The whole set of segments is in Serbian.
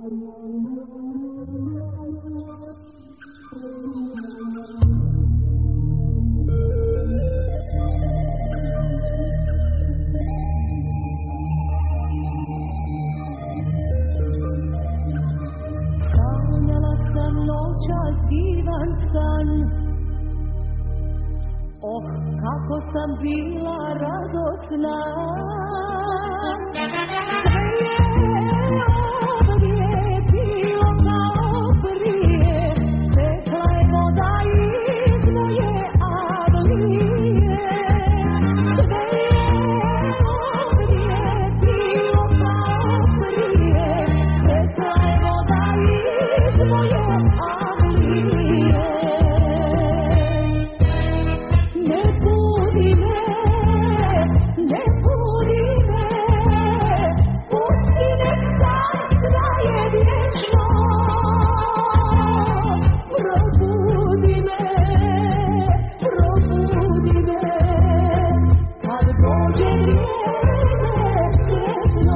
Divan san, oh kako sam bila radosna, sve je ovdje bilo kao prije, tekla je voda iz moje avlije, sve je ovdje bilo kao prije, tekla je voda iz moje avlije. Ne budi me, pusti nek san traje vječno. Probudi me, kad dođe vrijeme sretno.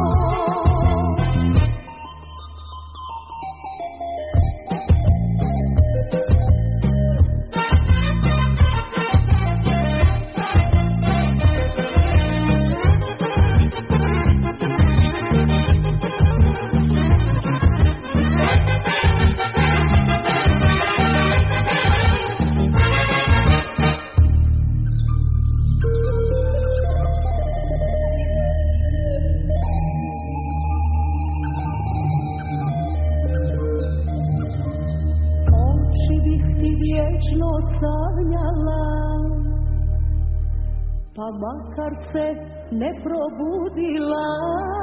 Vječno sanjala, pa makar se ne probudila.